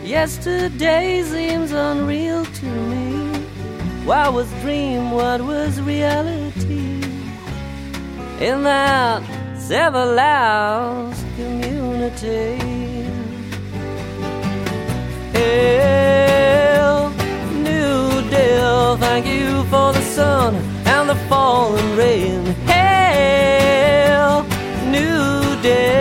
Yesterday seems unreal to me. What was dream, what was reality? In that civilized community. Hail, New Deal, thank you for the sun and the falling rain. Hail, New Deal.